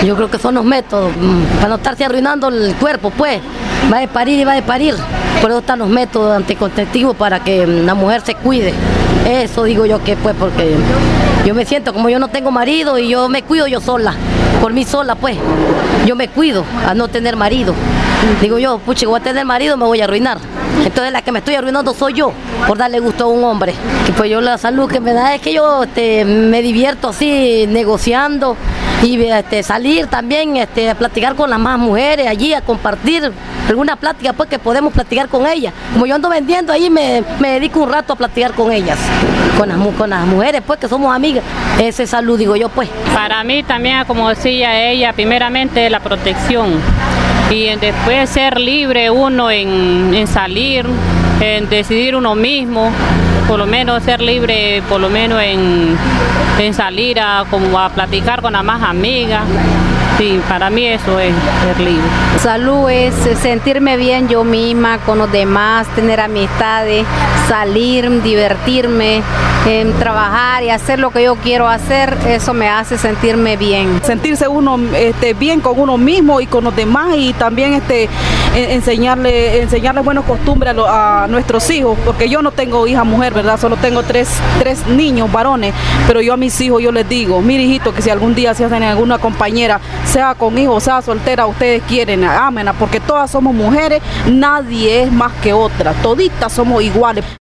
Yo creo que son los métodos, para no estarse arruinando el cuerpo, pues. Va a parir y va a parir. Por eso están los métodos anticonceptivos para que la mujer se cuide. Eso digo yo que pues, porque yo me siento como yo no tengo marido y yo me cuido yo sola. Por mí sola, pues. Yo me cuido a no tener marido. Digo yo, pucha, voy a tener marido, me voy a arruinar. Entonces la que me estoy arruinando soy yo, por darle gusto a un hombre. Y pues yo la salud que me da es que yo me divierto así, negociando y salir también a platicar con las más mujeres allí, a compartir alguna plática pues que podemos platicar con ellas. Como yo ando vendiendo ahí, me dedico un rato a platicar con ellas, con las mujeres pues que somos amigas. Ese salud digo yo pues. Para mí también, como decía ella, primeramente la protección y después ser libre uno en salir, en decidir uno mismo, por lo menos ser libre, por lo menos en salir como a platicar con las más amigas. Sí, para mí eso es ser libre. Salud es sentirme bien yo misma, con los demás, tener amistades, salir, divertirme, trabajar y hacer lo que yo quiero hacer, eso me hace sentirme bien. Sentirse uno bien con uno mismo y con los demás y también enseñarle buenas costumbres a nuestros hijos, porque yo no tengo hija mujer, ¿verdad? Solo tengo tres niños varones, pero yo a mis hijos yo les digo, mire hijito, que si algún día se hacen alguna compañera, sea con hijos, sea soltera, ustedes quieren, ámenla, porque todas somos mujeres, nadie es más que otra, toditas somos iguales.